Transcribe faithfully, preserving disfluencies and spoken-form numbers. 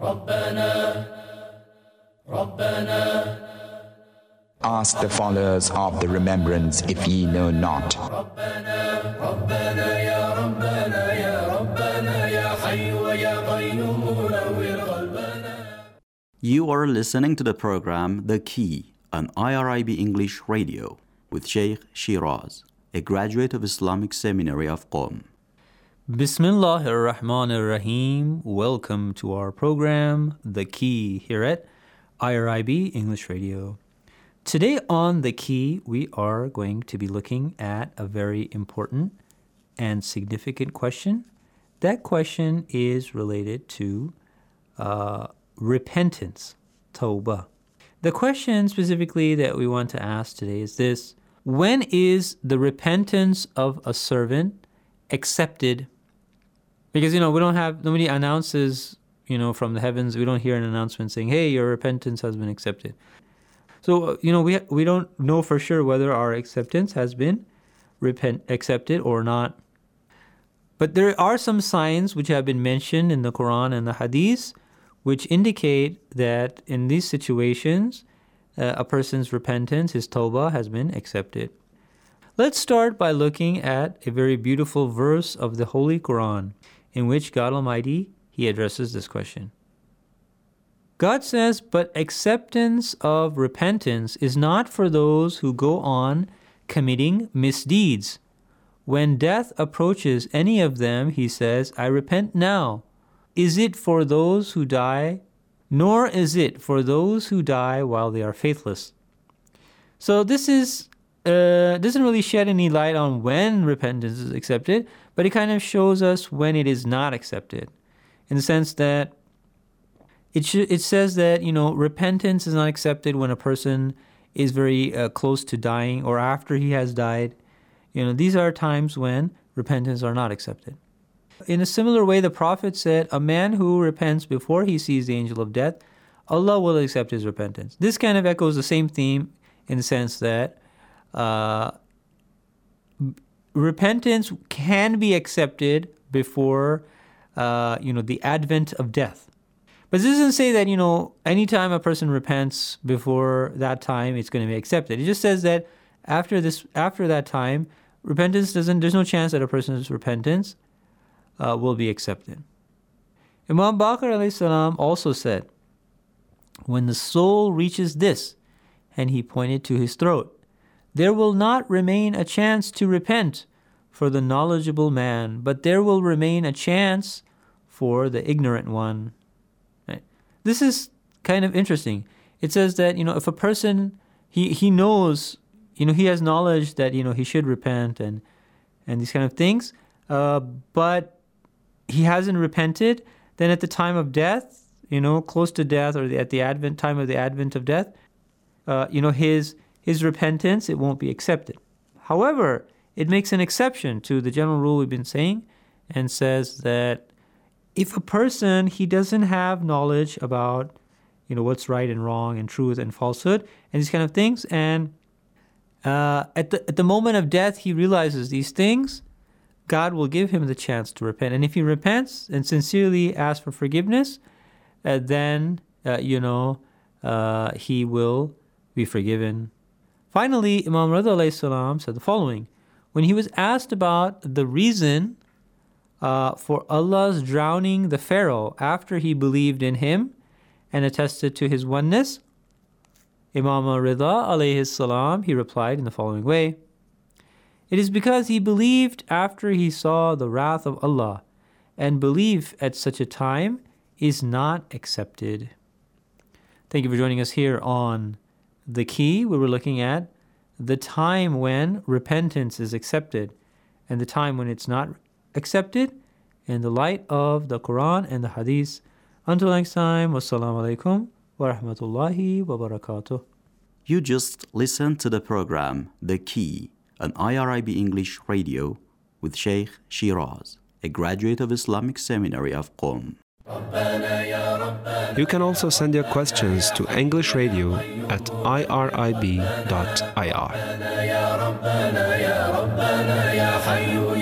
Ask the followers of the remembrance if ye know not. You are listening to the program The Key on I R I B English Radio with Sheikh Shiraz, a graduate of Islamic Seminary of Qom. Bismillah ar-Rahman ar-Rahim. Welcome to our program, The Key, here at I R I B English Radio. Today on The Key, we are going to be looking at a very important and significant question. That question is related to uh, repentance, tawbah. The question specifically that we want to ask today is this: when is the repentance of a servant accepted? Because, you know, we don't have, nobody announces, you know, from the heavens, we don't hear an announcement saying, hey, your repentance has been accepted. So, you know, we we don't know for sure whether our acceptance has been repent accepted or not. But there are some signs which have been mentioned in the Quran and the Hadith which indicate that in these situations, uh, a person's repentance, his tawbah, has been accepted. Let's start by looking at a very beautiful verse of the Holy Quran in which God Almighty, He addresses this question. God says, but acceptance of repentance is not for those who go on committing misdeeds. When death approaches any of them, He says, I repent now. Is it for those who die? Nor is it for those who die while they are faithless. So this is uh, doesn't really shed any light on when repentance is accepted, but it kind of shows us when it is not accepted, in the sense that It sh- it says that, you know, repentance is not accepted when a person is very uh, close to dying or after he has died. You know, these are times when repentance are not accepted. In a similar way, the Prophet said, a man who repents before he sees the angel of death, Allah will accept his repentance. This kind of echoes the same theme in the sense that uh, repentance can be accepted before, uh, you know, the advent of death. But this doesn't say that, you know, anytime a person repents before that time, it's going to be accepted. It just says that after this, after that time, repentance doesn't, there's no chance that a person's repentance uh, will be accepted. Imam Baqir alayhi salam also said, when the soul reaches this, and he pointed to his throat, there will not remain a chance to repent for the knowledgeable man, but there will remain a chance for the ignorant one. This is kind of interesting. It says that, you know, if a person, he, he knows, you know, he has knowledge that, you know, he should repent and and these kind of things, uh, but he hasn't repented, then at the time of death, you know, close to death or the, at the advent time of the advent of death, uh, you know, his his repentance, it won't be accepted. However, it makes an exception to the general rule we've been saying and says that if a person, he doesn't have knowledge about, you know, what's right and wrong and truth and falsehood and these kind of things, and uh, at the at the moment of death, he realizes these things, God will give him the chance to repent. And if he repents and sincerely asks for forgiveness, uh, then, uh, you know, uh, he will be forgiven. Finally, Imam Rida alayhi salam said the following. When he was asked about the reason Uh, for Allah's drowning the Pharaoh after he believed in him and attested to his oneness, Imam Rida alayhi salam, he replied in the following way. It is because he believed after he saw the wrath of Allah, and belief at such a time is not accepted. Thank you for joining us here on The Key, where we're looking at the time when repentance is accepted and the time when it's not accepted in the light of the Quran and the Hadith. Until next time, wassalamu alaikum wa rahmatullahi wa barakatuh. You just listened to the program The Key on I R I B English Radio with Sheikh Shiraz, a graduate of Islamic Seminary of Qom. You can also send your questions to English Radio at I R I B dot I R.